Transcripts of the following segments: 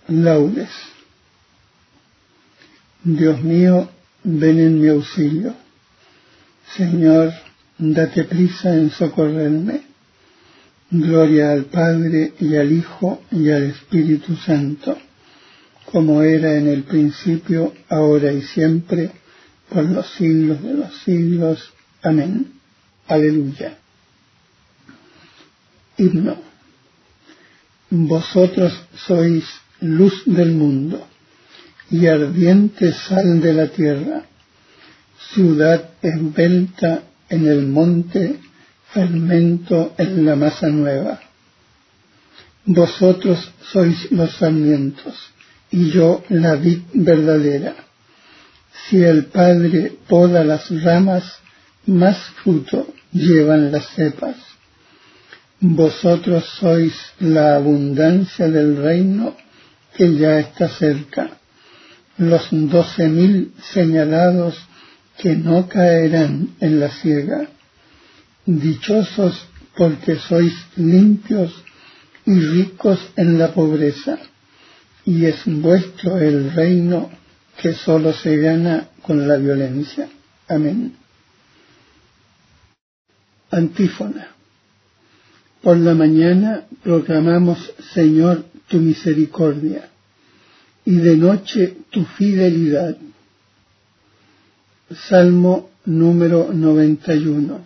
Laudes. Dios mío, ven en mi auxilio. Señor, date prisa en socorrerme. Gloria al Padre y al Hijo y al Espíritu Santo, como era en el principio, ahora y siempre, por los siglos de los siglos. Amén. Aleluya. Himno. Vosotros sois luz del mundo y ardiente sal de la tierra, ciudad esbelta en el monte, fermento en la masa nueva. Vosotros sois los sarmientos y yo la vid verdadera. Si el Padre poda las ramas, más fruto llevan las cepas. Vosotros sois la abundancia del reino que ya está cerca, los 12.000 señalados que no caerán en la siega. Dichosos porque sois limpios y ricos en la pobreza, y es vuestro el reino que sólo se gana con la violencia. Amén. Antífona. Por la mañana proclamamos, Señor, tu misericordia, y de noche tu fidelidad. Salmo número 91.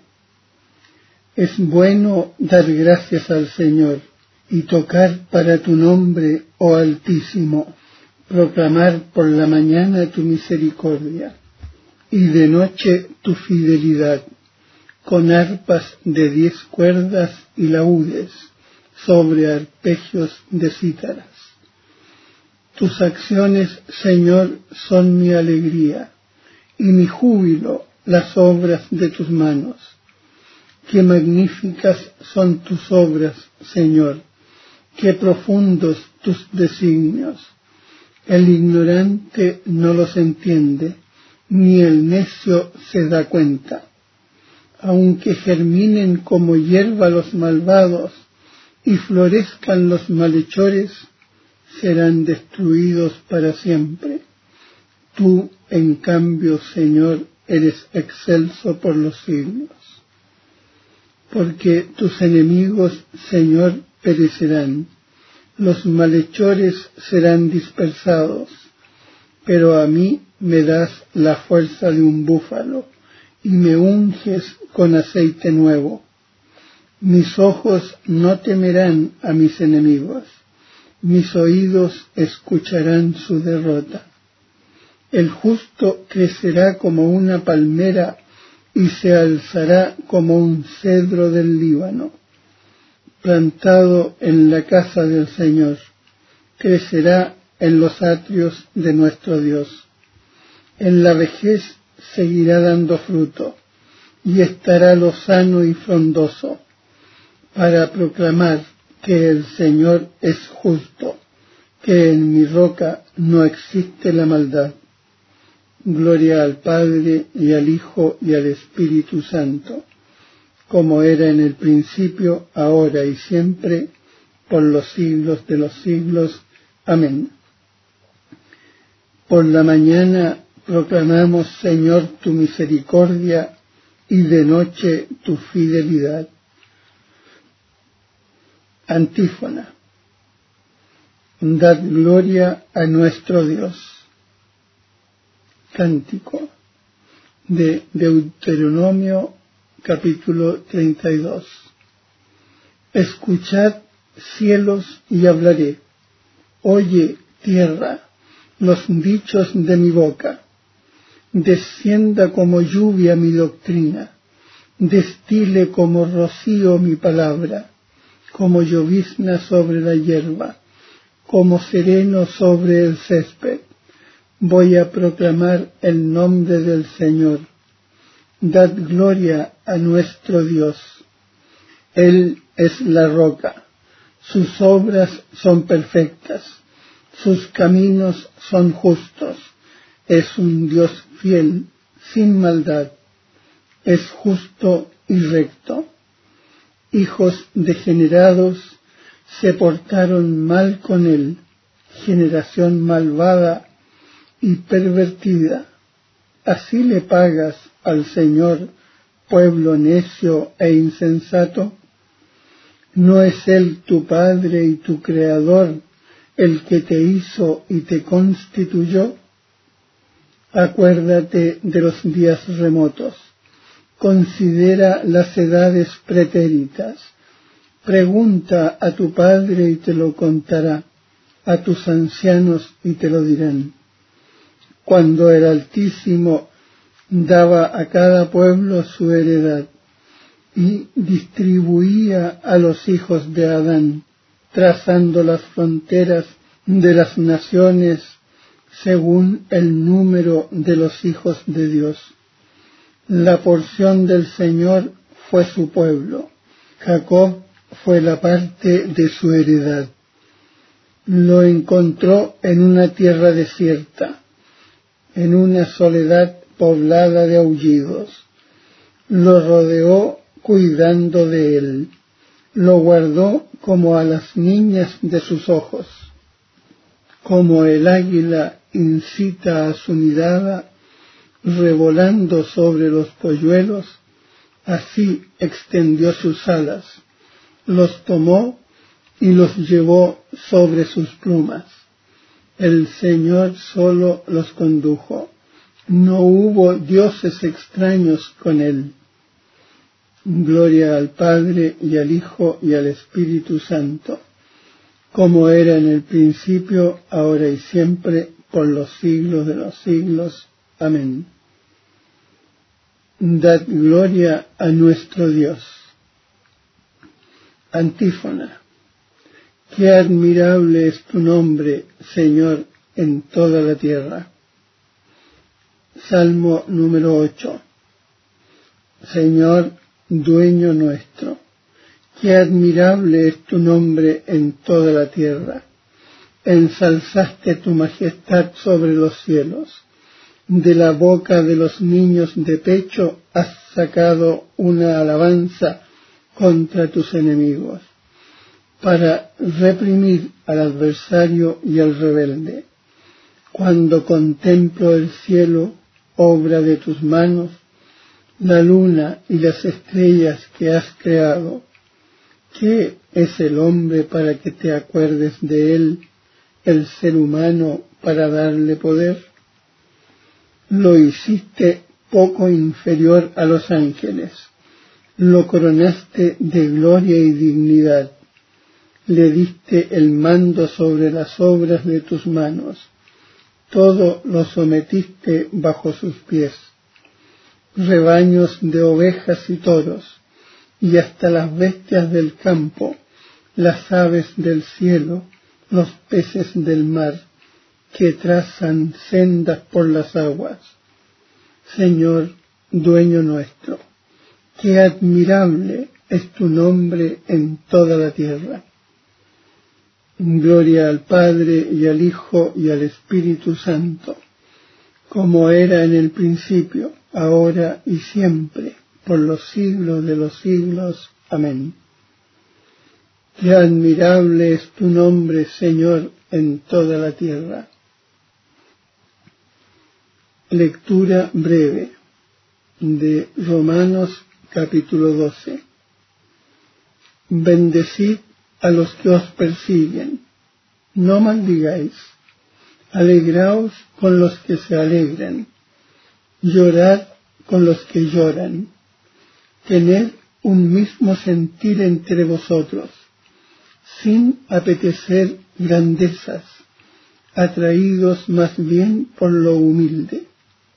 Es bueno dar gracias al Señor y tocar para tu nombre, oh Altísimo, proclamar por la mañana tu misericordia y de noche tu fidelidad, con arpas de 10 cuerdas y laúdes sobre arpegios de cítaras. Tus acciones, Señor, son mi alegría, y mi júbilo las obras de tus manos. Qué magníficas son tus obras, Señor, qué profundos tus designios. El ignorante no los entiende, ni el necio se da cuenta. Aunque germinen como hierba los malvados y florezcan los malhechores, serán destruidos para siempre. Tú, en cambio, Señor, eres excelso por los siglos. Porque tus enemigos, Señor, perecerán, los malhechores serán dispersados, pero a mí me das la fuerza de un búfalo y me unges con aceite nuevo. Mis ojos no temerán a mis enemigos, mis oídos escucharán su derrota. El justo crecerá como una palmera y se alzará como un cedro del Líbano, plantado en la casa del Señor, crecerá en los atrios de nuestro Dios. En la vejez seguirá dando fruto, y estará lozano y frondoso, para proclamar que el Señor es justo, que en mi roca no existe la maldad. Gloria al Padre, y al Hijo, y al Espíritu Santo, como era en el principio, ahora y siempre, por los siglos de los siglos. Amén. Por la mañana proclamamos, Señor, tu misericordia, y de noche tu fidelidad. Antífona. Dad gloria a nuestro Dios. Cántico de Deuteronomio capítulo 32. Escuchad, cielos, y hablaré. Oye, tierra, los dichos de mi boca. Descienda como lluvia mi doctrina, destile como rocío mi palabra, como llovizna sobre la hierba, como sereno sobre el césped. Voy a proclamar el nombre del Señor. Dad gloria a nuestro Dios. Él es la roca. Sus obras son perfectas. Sus caminos son justos. Es un Dios fiel, sin maldad. Es justo y recto. Hijos degenerados se portaron mal con él. generación malvada y pervertida. ¿Así le pagas al Señor, pueblo necio e insensato? ¿No es Él tu Padre y tu Creador, el que te hizo y te constituyó? Acuérdate de los días remotos, considera las edades pretéritas, pregunta a tu Padre y te lo contará, a tus ancianos y te lo dirán. Cuando el Altísimo daba a cada pueblo su heredad y distribuía a los hijos de Adán, trazando las fronteras de las naciones según el número de los hijos de Dios. La porción del Señor fue su pueblo, Jacob fue la parte de su heredad. Lo encontró en una tierra desierta, en una soledad poblada de aullidos. Lo rodeó cuidando de él, lo guardó como a las niñas de sus ojos. Como el águila incita a su nidada, revolando sobre los polluelos, así extendió sus alas, los tomó y los llevó sobre sus plumas. El Señor solo los condujo, no hubo dioses extraños con él. Gloria al Padre y al Hijo y al Espíritu Santo, como era en el principio, ahora y siempre, por los siglos de los siglos. Amén. Dad gloria a nuestro Dios. Antífona. Qué admirable es tu nombre, Señor, en toda la tierra. Salmo número 8. Señor, dueño nuestro, qué admirable es tu nombre en toda la tierra. Ensalzaste tu majestad sobre los cielos. De la boca de los niños de pecho has sacado una alabanza contra tus enemigos, para reprimir al adversario y al rebelde. Cuando contemplo el cielo, obra de tus manos, la luna y las estrellas que has creado, ¿qué es el hombre para que te acuerdes de él, el ser humano para darle poder? Lo hiciste poco inferior a los ángeles, lo coronaste de gloria y dignidad, le diste el mando sobre las obras de tus manos, todo lo sometiste bajo sus pies, rebaños de ovejas y toros, y hasta las bestias del campo, las aves del cielo, los peces del mar, que trazan sendas por las aguas. Señor, dueño nuestro, qué admirable es tu nombre en toda la tierra. Gloria al Padre y al Hijo y al Espíritu Santo, como era en el principio, ahora y siempre, por los siglos de los siglos. Amén. Qué admirable es tu nombre, Señor, en toda la tierra. Lectura breve de Romanos capítulo 12. Bendecid a los que os persiguen, no maldigáis, alegraos con los que se alegran, llorad con los que lloran, tened un mismo sentir entre vosotros, sin apetecer grandezas, atraídos más bien por lo humilde.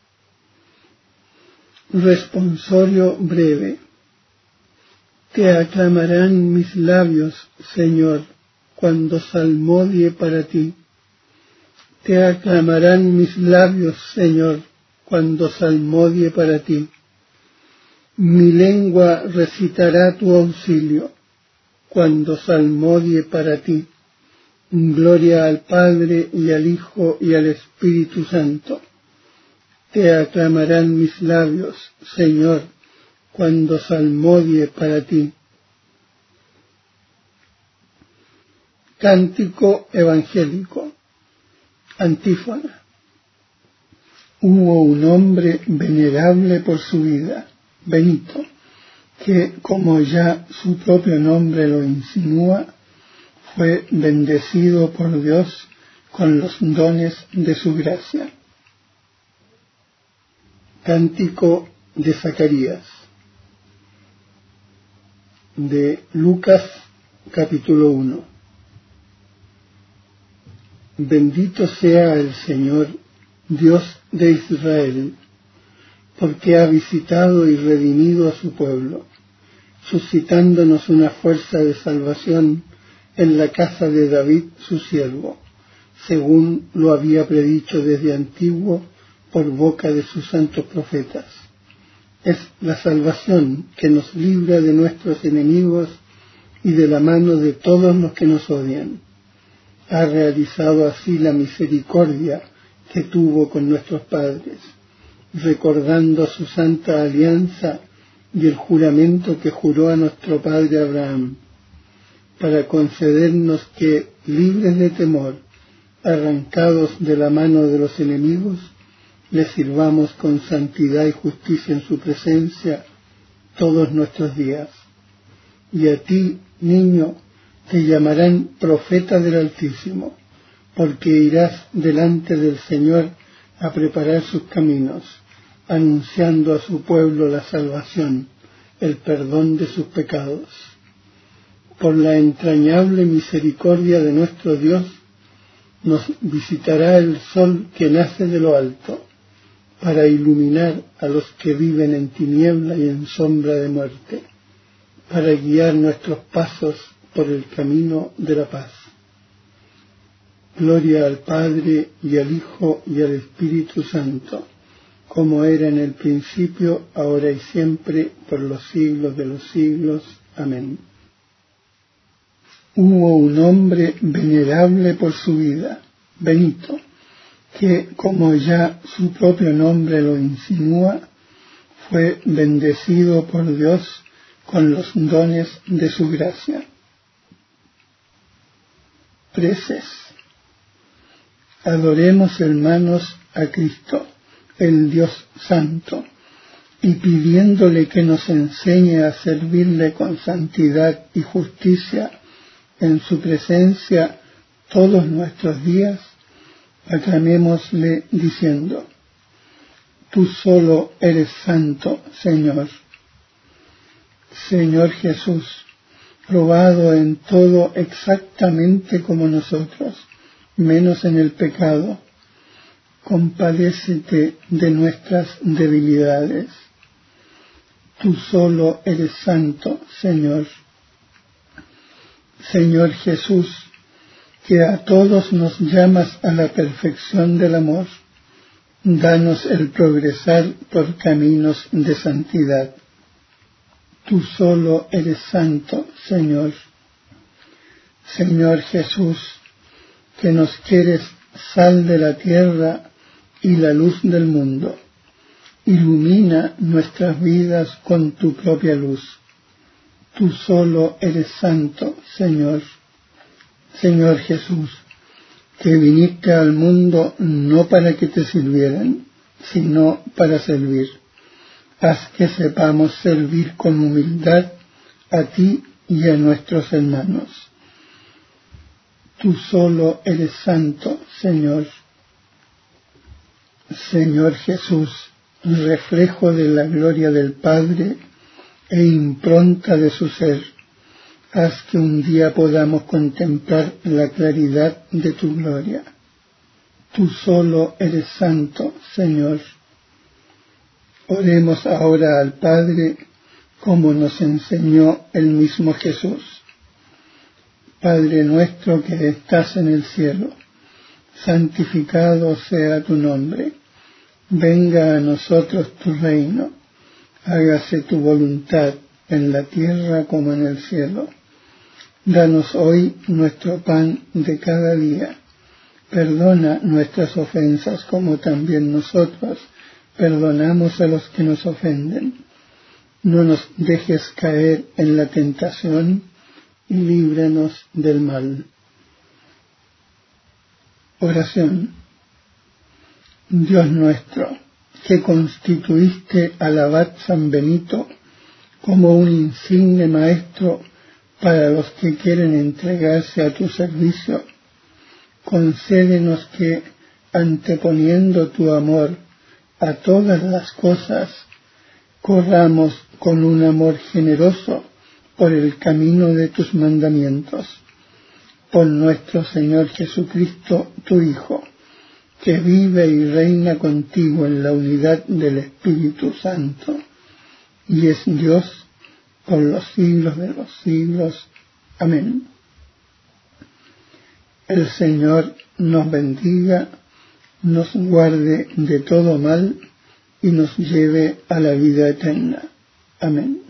Responsorio breve. Te aclamarán mis labios, Señor, cuando salmodie para ti. Te aclamarán mis labios, Señor, cuando salmodie para ti. Mi lengua recitará tu auxilio, cuando salmodie para ti. Gloria al Padre y al Hijo y al Espíritu Santo. Te aclamarán mis labios, Señor, cuando salmodie para ti. Cántico evangélico. Antífona. Hubo un hombre venerable por su vida, Benito, que, como ya su propio nombre lo insinúa, fue bendecido por Dios con los dones de su gracia. Cántico de Zacarías. De Lucas, capítulo 1. Bendito sea el Señor, Dios de Israel, porque ha visitado y redimido a su pueblo, suscitándonos una fuerza de salvación en la casa de David su siervo, según lo había predicho desde antiguo por boca de sus santos profetas. Es la salvación que nos libra de nuestros enemigos y de la mano de todos los que nos odian. Ha realizado así la misericordia que tuvo con nuestros padres, recordando su santa alianza y el juramento que juró a nuestro padre Abraham, para concedernos que, libres de temor, arrancados de la mano de los enemigos, le sirvamos con santidad y justicia en su presencia todos nuestros días. Y a ti, niño, te llamarán profeta del Altísimo, porque irás delante del Señor a preparar sus caminos, anunciando a su pueblo la salvación, el perdón de sus pecados. Por la entrañable misericordia de nuestro Dios, nos visitará el sol que nace de lo alto, para iluminar a los que viven en tiniebla y en sombra de muerte, para guiar nuestros pasos por el camino de la paz. Gloria al Padre, y al Hijo, y al Espíritu Santo, como era en el principio, ahora y siempre, por los siglos de los siglos. Amén. Hubo un hombre venerable por su vida, Benito, que, como ya su propio nombre lo insinúa, fue bendecido por Dios con los dones de su gracia. Preces. Adoremos, hermanos, a Cristo, el Dios Santo, y pidiéndole que nos enseñe a servirle con santidad y justicia en su presencia todos nuestros días, aclamémosle diciendo: Tú solo eres santo, Señor. Señor Jesús, probado en todo exactamente como nosotros, menos en el pecado, compadécete de nuestras debilidades. Tú solo eres santo, Señor. Señor Jesús, que a todos nos llamas a la perfección del amor, danos el progresar por caminos de santidad. Tú solo eres santo, Señor. Señor Jesús, que nos quieres sal de la tierra y la luz del mundo, ilumina nuestras vidas con tu propia luz. Tú solo eres santo, Señor. Señor Jesús, que viniste al mundo no para que te sirvieran, sino para servir. Haz que sepamos servir con humildad a ti y a nuestros hermanos. Tú solo eres santo, Señor. Señor Jesús, reflejo de la gloria del Padre e impronta de su ser, haz que un día podamos contemplar la claridad de tu gloria. Tú solo eres santo, Señor. Oremos ahora al Padre, como nos enseñó el mismo Jesús. Padre nuestro que estás en el cielo, santificado sea tu nombre. Venga a nosotros tu reino. Hágase tu voluntad en la tierra como en el cielo. Danos hoy nuestro pan de cada día. Perdona nuestras ofensas como también nosotros perdonamos a los que nos ofenden. No nos dejes caer en la tentación y líbranos del mal. Oración. Dios nuestro, que constituiste al abad San Benito como un insigne maestro para los que quieren entregarse a tu servicio, concédenos que, anteponiendo tu amor a todas las cosas, corramos con un amor generoso por el camino de tus mandamientos. Por nuestro Señor Jesucristo, tu Hijo, que vive y reina contigo en la unidad del Espíritu Santo, y es Dios por los siglos de los siglos. Amén. El Señor nos bendiga, nos guarde de todo mal y nos lleve a la vida eterna. Amén.